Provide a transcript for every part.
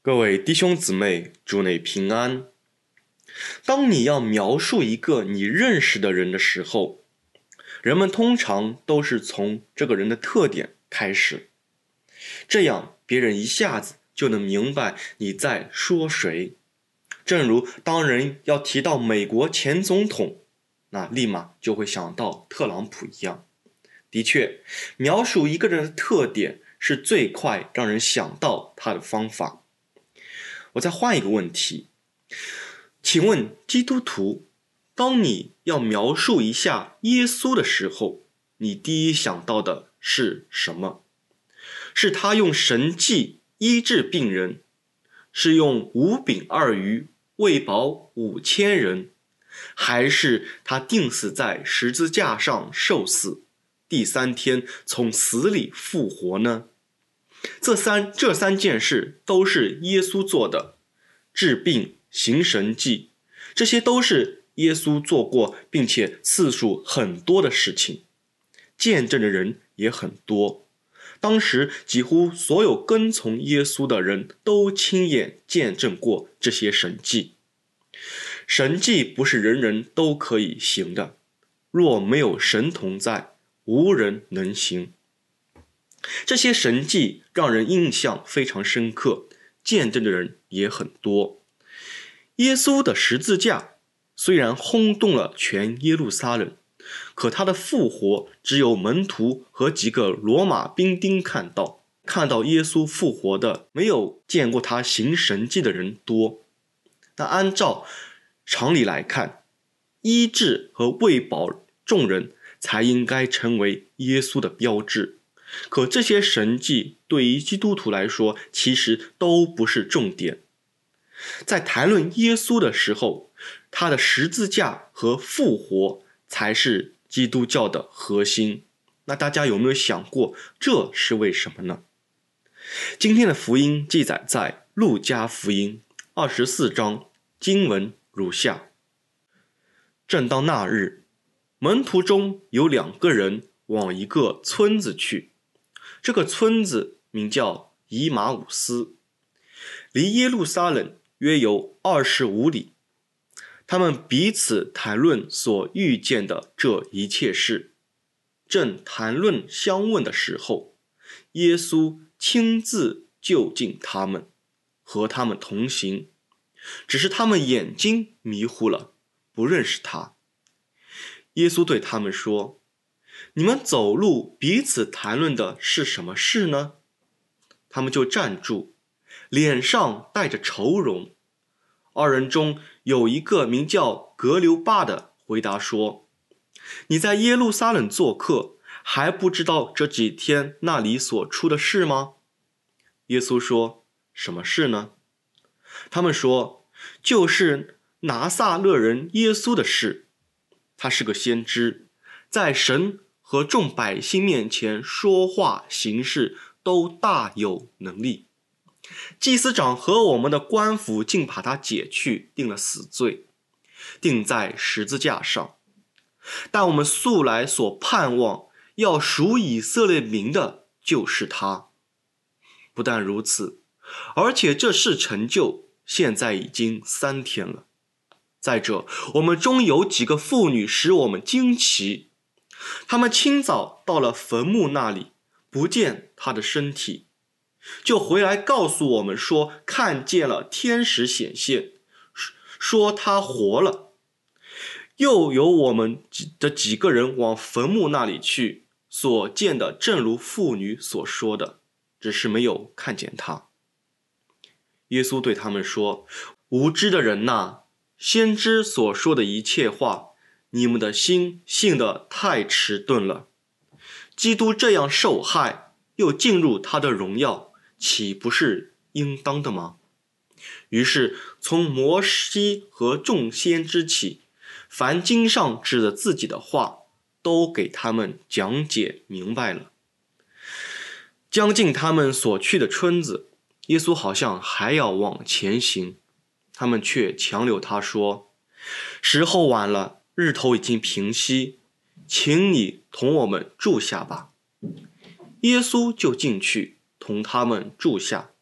各位弟兄姊妹，主内平安。当你要描述一个你认识的人的时候，人们通常都是从这个人的特点开始，这样别人一下子就能明白你在说谁。正如当人要提到美国前总统，那立马就会想到特朗普一样。的确，描述一个人的特点是最快让人想到他的方法。我再换一个问题，请问基督徒，当你要描述一下耶稣的时候，你第一想到的是什么？是他用神迹医治病人，是用5饼2鱼喂饱5000人，还是他钉死在十字架上受死，第3天从死里复活呢？这三件事都是耶稣做的，治病、行神迹，这些都是耶稣做过并且次数很多的事情，见证的人也很多。当时几乎所有跟从耶稣的人都亲眼见证过这些神迹。神迹不是人人都可以行的，若没有神同在，无人能行。这些神迹让人印象非常深刻，见证的人也很多。耶稣的十字架虽然轰动了全耶路撒冷，可他的复活只有门徒和几个罗马兵丁看到。看到耶稣复活的没有见过他行神迹的人多。那按照常理来看，医治和喂饱众人才应该成为耶稣的标志。可这些神迹对于基督徒来说其实都不是重点。在谈论耶稣的时候，他的十字架和复活才是基督教的核心。那大家有没有想过这是为什么呢？今天的福音记载在路加福音24章，经文如下：正当那日，门徒中有2个人往一个村子去，这个村子名叫以马忤斯，离耶路撒冷约有25里。他们彼此谈论所遇见的这一切事。正谈论相问的时候，耶稣亲自就近他们，和他们同行，只是他们眼睛迷糊了，不认识他。耶稣对他们说：你们走路彼此谈论的是什么事呢？他们就站住，脸上带着愁容。2人中有一个名叫格留巴的回答说：你在耶路撒冷做客，还不知道这几天那里所出的事吗？耶稣说：什么事呢？他们说：就是拿撒勒人耶稣的事。他是个先知，在神和众百姓面前说话行事都大有能力。祭司长和我们的官府竟把他解去，定了死罪，钉在十字架上。但我们素来所盼望要赎以色列民的就是他。不但如此，而且这事成就，现在已经3天了。再者，我们中有几个妇女使我们惊奇，她们清早到了坟墓那里，不见他的身体，就回来告诉我们说看见了天使显现，说他活了。又有我们的几个人往坟墓那里去，所见的正如妇女所说的，只是没有看见他。耶稣对他们说：无知的人哪，先知所说的一切话，你们的心信得太迟钝了。基督这样受害，又进入他的荣耀，岂不是应当的吗？于是从摩西和众先知起，凡经上指着自己的话，都给他们讲解明白了。将近他们所去的村子，耶稣好像还要往前行，他们却强留他说：时候晚了，日头已经平息，请你同我们住下吧。耶稣就进去同他们住下。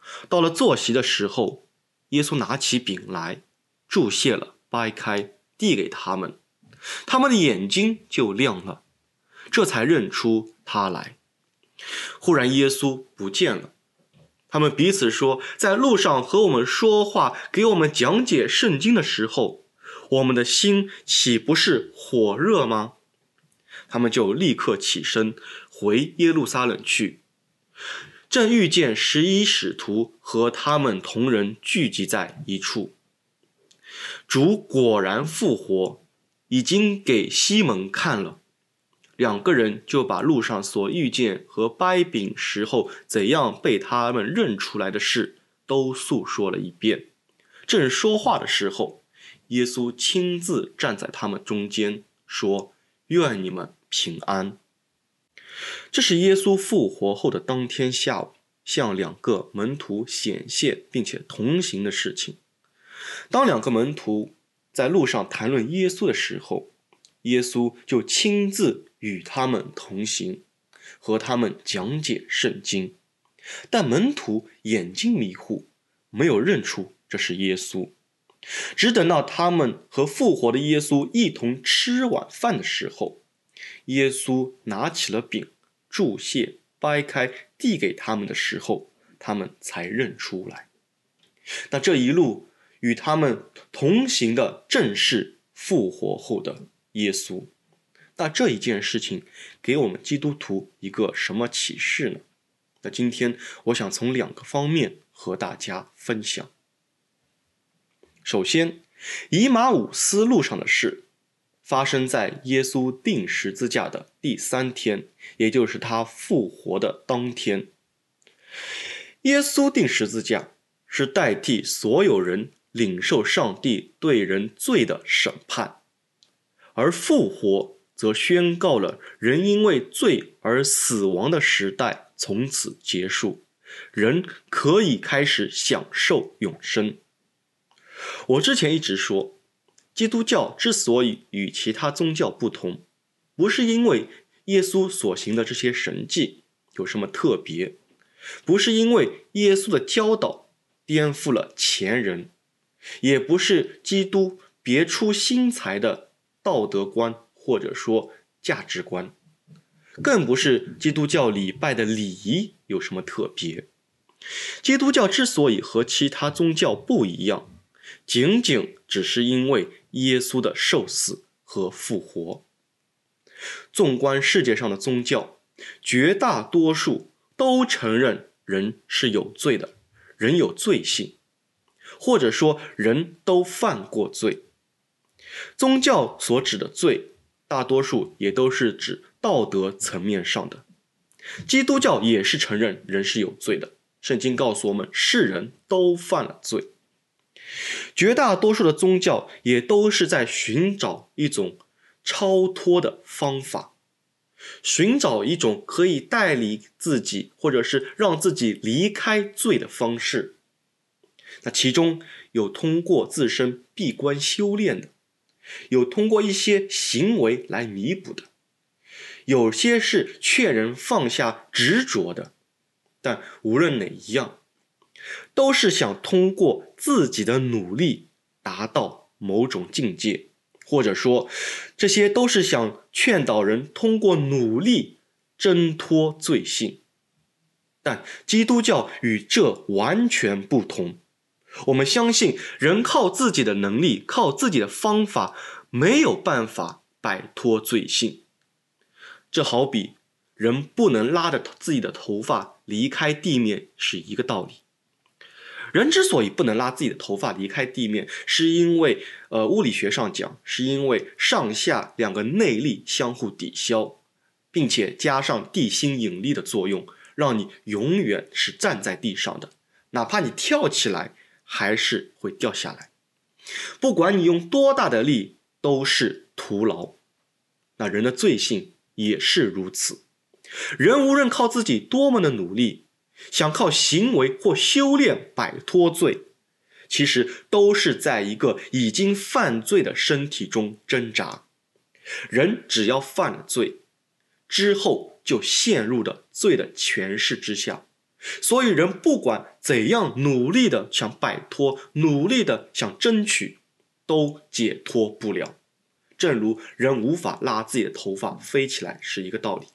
到了坐席的时候，耶稣拿起饼来，祝谢了，掰开，递给他们，他们的眼睛就亮了，这才认出他来。忽然耶稣不见了，他们彼此说，在路上和我们说话，给我们讲解圣经的时候，我们的心岂不是火热吗？他们就立刻起身回耶路撒冷去，正遇见11使徒和他们同人聚集在一处。主果然复活，已经给西门看了。两个人就把路上所遇见和掰饼时候怎样被他们认出来的事都诉说了一遍。正说话的时候，耶稣亲自站在他们中间，说：愿你们平安。这是耶稣复活后的当天下午，向两个门徒显现并且同行的事情。当两个门徒在路上谈论耶稣的时候，耶稣就亲自与他们同行，和他们讲解圣经。但门徒眼睛迷糊，没有认出这是耶稣。只等到他们和复活的耶稣一同吃晚饭的时候，耶稣拿起了饼，祝谢，掰开，递给他们的时候，他们才认出来。那这一路与他们同行的正是复活后的耶稣。那这一件事情给我们基督徒一个什么启示呢？那今天我想从2个方面和大家分享。首先，以马忤斯路上的事发生在耶稣钉十字架的第3天，也就是他复活的当天。耶稣钉十字架是代替所有人领受上帝对人罪的审判，而复活则宣告了人因为罪而死亡的时代从此结束，人可以开始享受永生。我之前一直说，基督教之所以与其他宗教不同，不是因为耶稣所行的这些神迹有什么特别，不是因为耶稣的教导颠覆了前人，也不是基督别出心裁的道德观或者说价值观，更不是基督教礼拜的礼仪有什么特别。基督教之所以和其他宗教不一样，仅仅只是因为耶稣的受死和复活。纵观世界上的宗教，绝大多数都承认人是有罪的，人有罪性，或者说人都犯过罪。宗教所指的罪，大多数也都是指道德层面上的。基督教也是承认人是有罪的，圣经告诉我们，世人都犯了罪。绝大多数的宗教也都是在寻找一种超脱的方法，寻找一种可以带离自己或者是让自己离开罪的方式。那其中有通过自身闭关修炼的，有通过一些行为来弥补的，有些是劝人放下执着的。但无论哪一样，都是想通过自己的努力达到某种境界，或者说这些都是想劝导人通过努力挣脱罪性。但基督教与这完全不同，我们相信人靠自己的能力，靠自己的方法没有办法摆脱罪性。这好比人不能拉着自己的头发离开地面是一个道理。人之所以不能拉自己的头发离开地面，是因为物理学上讲，是因为上下2个内力相互抵消，并且加上地心引力的作用，让你永远是站在地上的，哪怕你跳起来还是会掉下来。不管你用多大的力都是徒劳。那人的罪性也是如此，人无论靠自己多么的努力，想靠行为或修炼摆脱罪，其实都是在一个已经犯罪的身体中挣扎。人只要犯了罪之后，就陷入了罪的权势之下， 所以人不管怎样努力的想摆脱，努力的想争取，都解脱不了。正如人无法拉自己的头发飞起来是一个道理。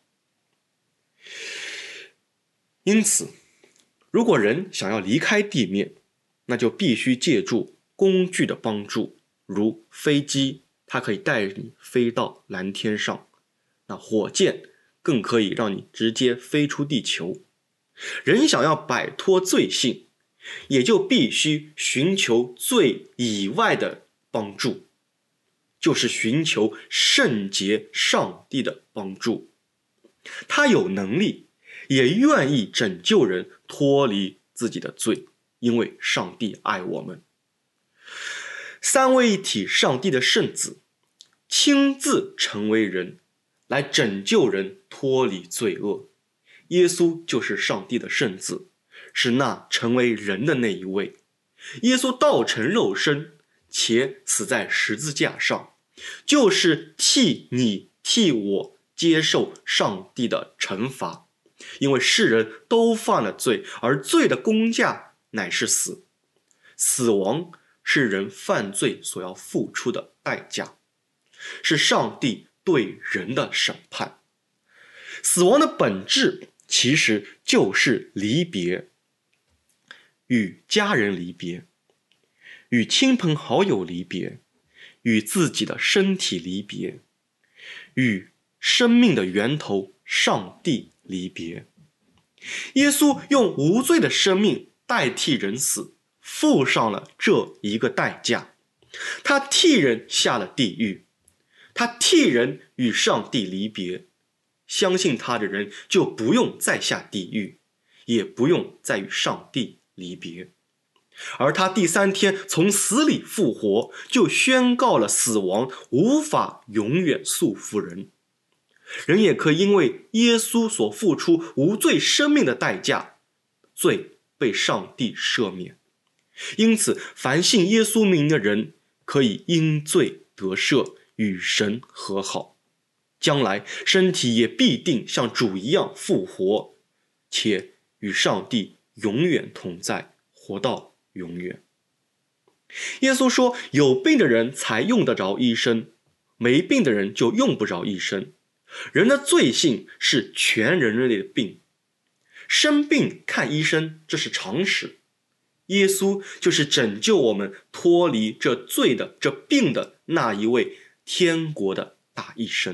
因此，如果人想要离开地面，那就必须借助工具的帮助，如飞机，它可以带你飞到蓝天上，那火箭更可以让你直接飞出地球。人想要摆脱罪性，也就必须寻求罪以外的帮助，就是寻求圣洁上帝的帮助。他有能力，也愿意拯救人脱离自己的罪，因为上帝爱我们。三位一体上帝的圣子亲自成为人，来拯救人脱离罪恶。耶稣就是上帝的圣子，是那成为人的那一位。耶稣道成肉身，且死在十字架上，就是替你替我接受上帝的惩罚。因为世人都犯了罪，而罪的工价乃是死。死亡是人犯罪所要付出的代价，是上帝对人的审判。死亡的本质其实就是离别，与家人离别，与亲朋好友离别，与自己的身体离别，与生命的源头上帝离别。耶稣用无罪的生命代替人死，付上了这一个代价。他替人下了地狱，他替人与上帝离别。相信他的人就不用再下地狱，也不用再与上帝离别。而他第三天从死里复活，就宣告了死亡无法永远束缚人。人也可以因为耶稣所付出无罪生命的代价，罪被上帝赦免。因此，凡信耶稣名的人，可以因罪得赦，与神和好。将来身体也必定像主一样复活，且与上帝永远同在，活到永远。耶稣说，有病的人才用得着医生，没病的人就用不着医生。人的罪性是全人类的病，生病看医生这是常识。耶稣就是拯救我们脱离这罪的这病的那一位天国的大医生。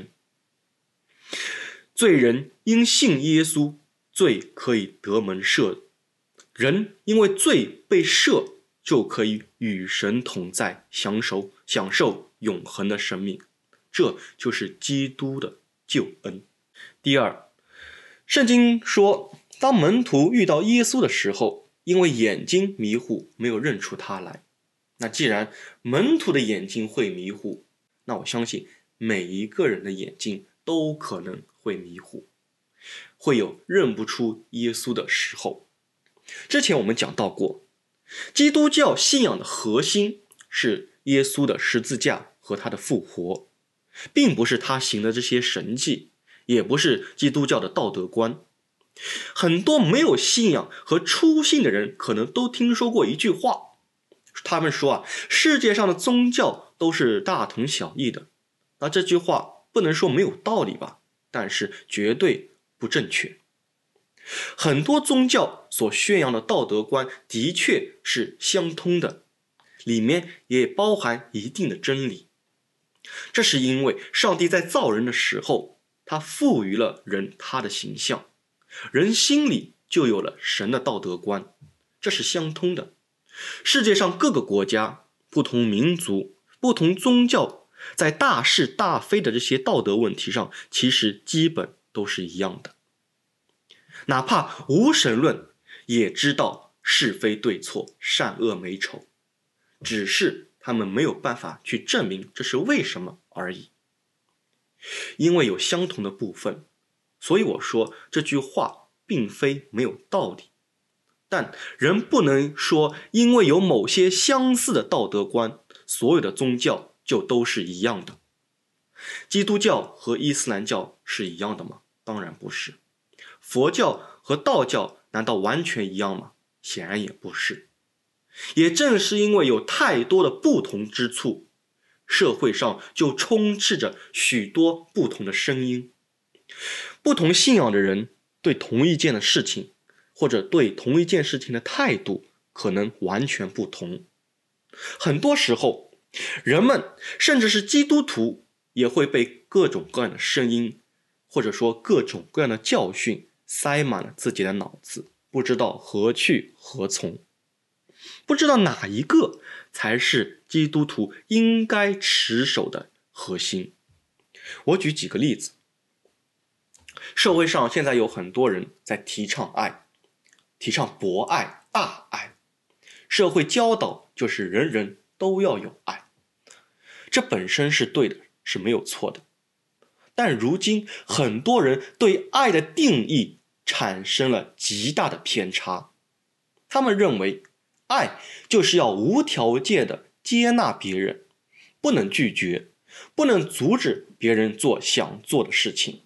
罪人因信耶稣，罪可以得蒙赦，人因为罪被赦，就可以与神同在，享受永恒的生命。这就是基督的救恩。第二，圣经说，当门徒遇到耶稣的时候，因为眼睛迷糊，没有认出他来。那既然门徒的眼睛会迷糊，那我相信每一个人的眼睛都可能会迷糊，会有认不出耶稣的时候。之前我们讲到过，基督教信仰的核心是耶稣的十字架和他的复活，并不是他行的这些神迹，也不是基督教的道德观。很多没有信仰和初信的人可能都听说过一句话，他们说世界上的宗教都是大同小异的。那这句话不能说没有道理吧，但是绝对不正确。很多宗教所宣扬的道德观的确是相通的，里面也包含一定的真理。这是因为上帝在造人的时候，他赋予了人他的形象，人心里就有了神的道德观，这是相通的。世界上各个国家、不同民族、不同宗教，在大是大非的这些道德问题上，其实基本都是一样的。哪怕无神论也知道是非对错、善恶美丑，只是他们没有办法去证明这是为什么而已。因为有相同的部分，所以我说这句话并非没有道理。但人不能说因为有某些相似的道德观，所有的宗教就都是一样的。基督教和伊斯兰教是一样的吗？当然不是。佛教和道教难道完全一样吗？显然也不是。也正是因为有太多的不同之处，社会上就充斥着许多不同的声音。不同信仰的人对同一件的事情，或者对同一件事情的态度，可能完全不同。很多时候，人们甚至是基督徒，也会被各种各样的声音，或者说各种各样的教训塞满了自己的脑子，不知道何去何从，不知道哪一个才是基督徒应该持守的核心。我举几个例子。社会上现在有很多人在提倡爱，提倡博爱、大爱。社会教导就是人人都要有爱，这本身是对的，是没有错的。但如今很多人对爱的定义产生了极大的偏差。他们认为爱就是要无条件的接纳别人，不能拒绝，不能阻止别人做想做的事情。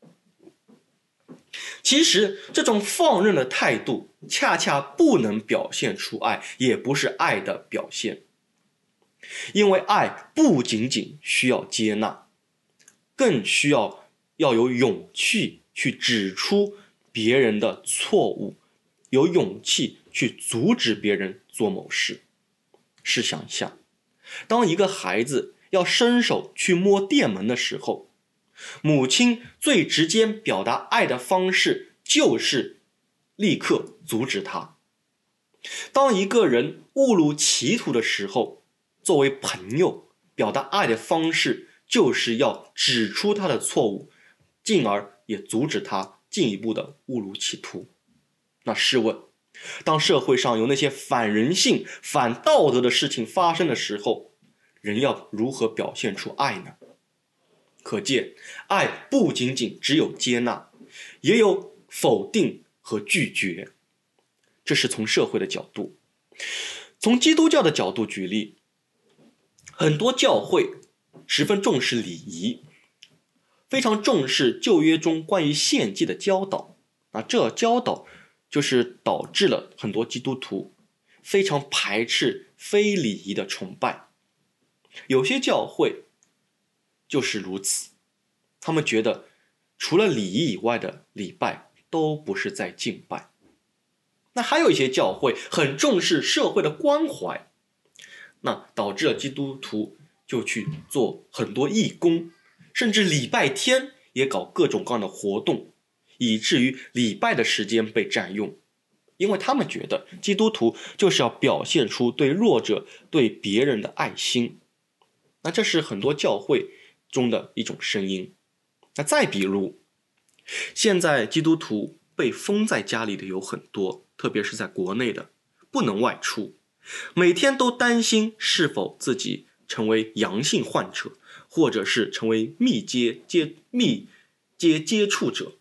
其实这种放任的态度恰恰不能表现出爱，也不是爱的表现。因为爱不仅仅需要接纳，更需要有勇气去指出别人的错误，有勇气去阻止别人做某事。试想一下，当一个孩子要伸手去摸电门的时候，母亲最直接表达爱的方式就是立刻阻止他。当一个人误入歧途的时候，作为朋友表达爱的方式就是要指出他的错误，进而也阻止他进一步的误入歧途。那试问，当社会上有那些反人性、反道德的事情发生的时候，人要如何表现出爱呢？可见，爱不仅仅只有接纳，也有否定和拒绝。这是从社会的角度。从基督教的角度举例，很多教会十分重视礼仪，非常重视旧约中关于献祭的教导。这教导就是导致了很多基督徒非常排斥非礼仪的崇拜。有些教会就是如此，他们觉得除了礼仪以外的礼拜都不是在敬拜。那还有一些教会很重视社会的关怀，那导致了基督徒就去做很多义工，甚至礼拜天也搞各种各样的活动，以至于礼拜的时间被占用。因为他们觉得基督徒就是要表现出对弱者、对别人的爱心。那这是很多教会中的一种声音。那再比如，现在基督徒被封在家里的有很多，特别是在国内的，不能外出，每天都担心是否自己成为阳性患者，或者是成为密接接触者。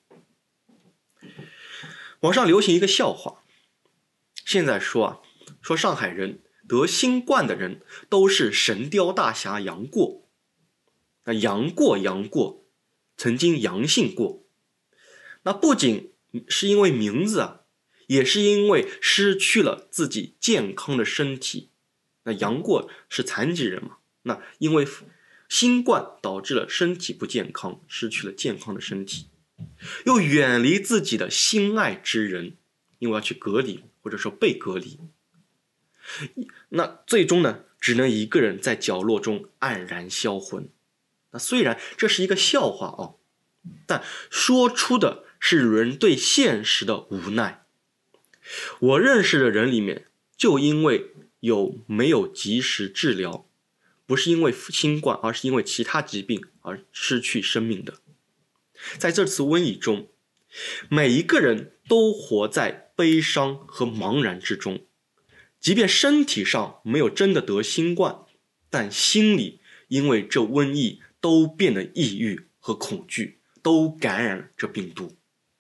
网上流行一个笑话，现在说上海人得新冠的人都是神雕大侠杨过。那杨过曾经阳性过，那不仅是因为名字也是因为失去了自己健康的身体。那杨过是残疾人嘛，那因为新冠导致了身体不健康，失去了健康的身体，又远离自己的心爱之人，因为要去隔离或者说被隔离，那最终呢，只能一个人在角落中黯然销魂。那虽然这是一个笑话但说出的是人对现实的无奈。我认识的人里面，就因为没有及时治疗，不是因为新冠，而是因为其他疾病而失去生命的。在这次瘟疫中，每一个人都活在悲伤和茫然之中，即便身体上没有真的得新冠，但心里因为这瘟疫都变得抑郁和恐惧，都感染了这病毒。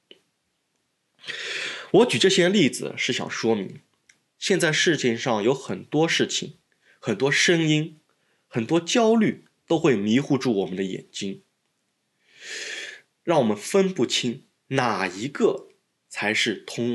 我举这些例子是想说明，现在世界上有很多事情，很多声音，很多焦虑都会迷糊住我们的眼睛，让我们分不清哪一个才是通往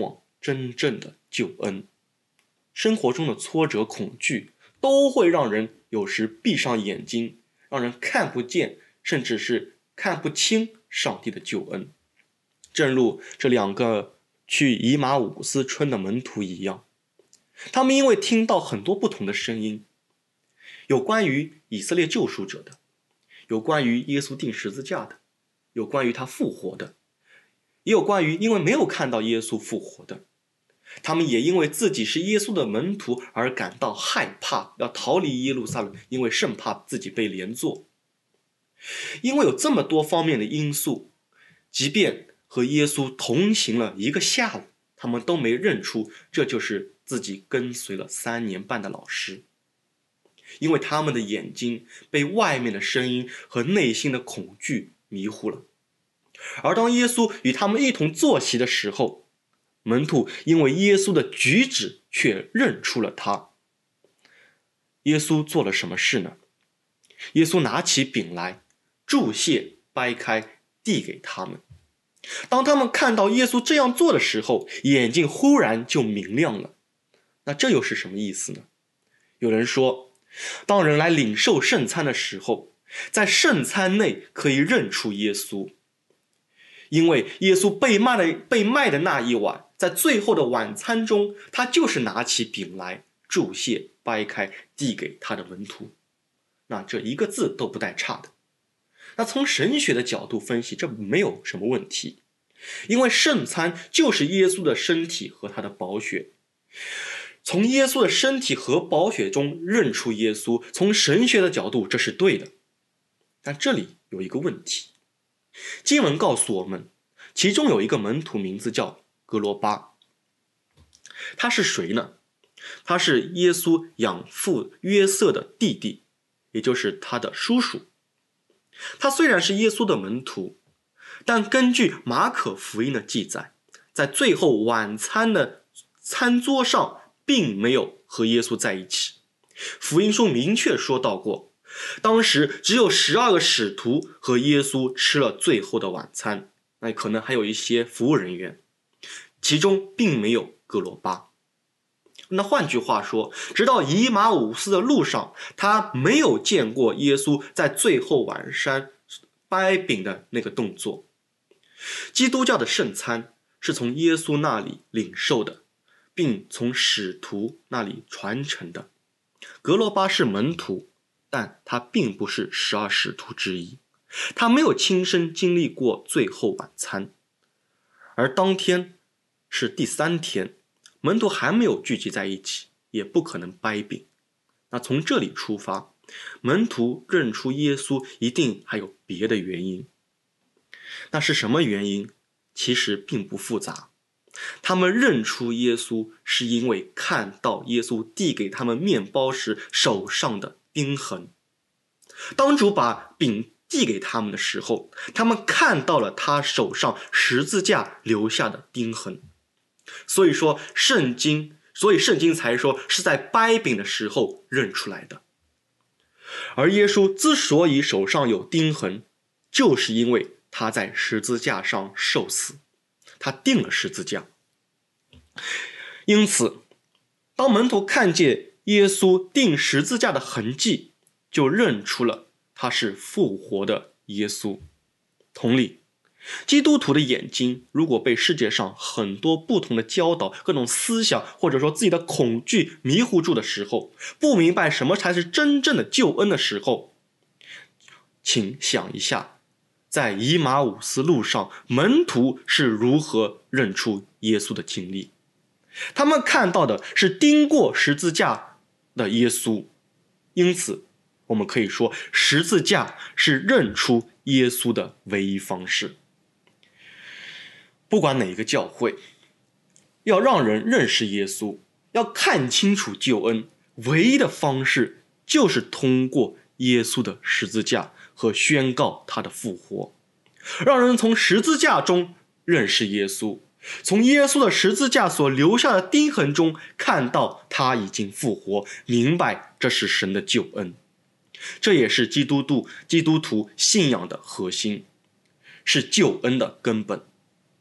真正的救恩。生活中的挫折、恐惧都会让人有时闭上眼睛，让人看不见，甚至是看不清上帝的救恩。正如这2个去以马忤斯村的门徒一样，他们因为听到很多不同的声音，有关于以色列救赎者的，有关于耶稣钉十字架的，有关于他复活的，也有关于因为没有看到耶稣复活的。他们也因为自己是耶稣的门徒而感到害怕，要逃离耶路撒冷，因为生怕自己被连坐。因为有这么多方面的因素，即便和耶稣同行了1个下午，他们都没认出这就是自己跟随了3年半的老师。因为他们的眼睛被外面的声音和内心的恐惧迷糊了。而当耶稣与他们一同坐席的时候，门徒因为耶稣的举止却认出了他。耶稣做了什么事呢？耶稣拿起饼来，祝谢，掰开，递给他们。当他们看到耶稣这样做的时候，眼睛忽然就明亮了。那这又是什么意思呢？有人说，当人来领受圣餐的时候，在圣餐内可以认出耶稣，因为耶稣被卖的那一晚，在最后的晚餐中，他就是拿起饼来，祝谢，掰开，递给他的门徒。那这1个字都不带差的。那从神学的角度分析，这没有什么问题，因为圣餐就是耶稣的身体和他的宝血。从耶稣的身体和宝血中认出耶稣，从神学的角度这是对的。但这里有一个问题，经文告诉我们，其中有一个门徒名字叫格罗巴。他是谁呢？他是耶稣养父约瑟的弟弟，也就是他的叔叔。他虽然是耶稣的门徒，但根据马可福音的记载，在最后晚餐的餐桌上并没有和耶稣在一起。福音书明确说到过，当时只有12个使徒和耶稣吃了最后的晚餐，那可能还有一些服务人员，其中并没有格罗巴。那换句话说，直到以马忤斯的路上，他没有见过耶稣在最后晚餐掰饼的那个动作。基督教的圣餐是从耶稣那里领受的，并从使徒那里传承的。格罗巴是门徒，但他并不是12使徒之一，他没有亲身经历过最后晚餐。而当天是第3天，门徒还没有聚集在一起，也不可能掰饼。那从这里出发，门徒认出耶稣一定还有别的原因。那是什么原因？其实并不复杂。他们认出耶稣是因为看到耶稣递给他们面包时手上的钉痕。当主把饼递给他们的时候，他们看到了他手上十字架留下的钉痕。所以圣经才说是在掰饼的时候认出来的。而耶稣之所以手上有钉痕，就是因为他在十字架上受死，他钉了十字架。因此，当门徒看见耶稣钉十字架的痕迹，就认出了他是复活的耶稣。同理，基督徒的眼睛如果被世界上很多不同的教导、各种思想，或者说自己的恐惧迷糊住的时候，不明白什么才是真正的救恩的时候，请想一下，在以马忤斯路上，门徒是如何认出耶稣的经历。他们看到的是钉过十字架的耶稣，因此我们可以说，十字架是认出耶稣的唯一方式。不管哪一个教会，要让人认识耶稣，要看清楚救恩，唯一的方式就是通过耶稣的十字架和宣告他的复活，让人从十字架中认识耶稣，从耶稣的十字架所留下的钉痕中看到他已经复活，明白这是神的救恩。这也是基督徒信仰的核心，是救恩的根本。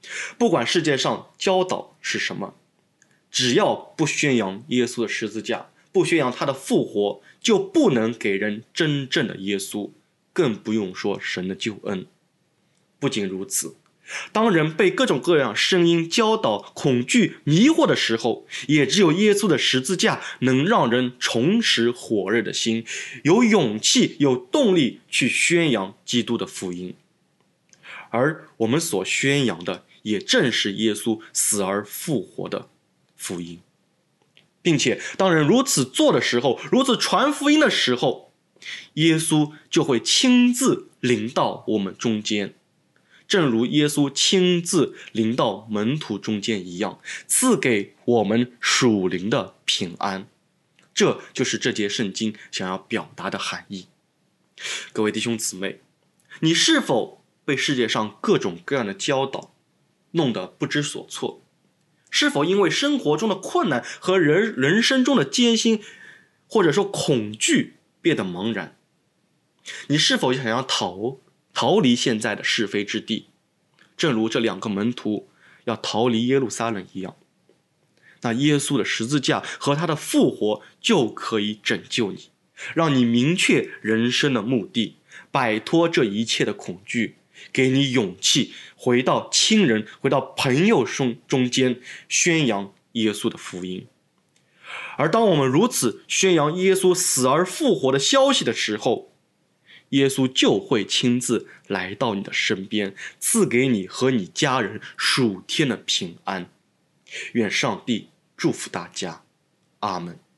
不管世界上教导是什么，只要不宣扬耶稣的十字架，不宣扬他的复活，就不能给人真正的耶稣，更不用说神的救恩。不仅如此，当人被各种各样声音教导、恐惧、迷惑的时候，也只有耶稣的十字架能让人重拾火热的心，有勇气、有动力去宣扬基督的福音。而我们所宣扬的，也正是耶稣死而复活的福音。并且当人如此做的时候，如此传福音的时候，耶稣就会亲自临到我们中间，正如耶稣亲自临到门徒中间一样，赐给我们属灵的平安。这就是这节圣经想要表达的含义。各位弟兄姊妹，你是否被世界上各种各样的教导弄得不知所措？是否因为生活中的困难和人生中的艰辛，或者说恐惧变得茫然？你是否想要逃离现在的是非之地，正如这2个门徒要逃离耶路撒冷一样？那耶稣的十字架和他的复活就可以拯救你，让你明确人生的目的，摆脱这一切的恐惧，给你勇气，回到亲人、回到朋友中间，宣扬耶稣的福音。而当我们如此宣扬耶稣死而复活的消息的时候，耶稣就会亲自来到你的身边，赐给你和你家人属天的平安。愿上帝祝福大家，阿们。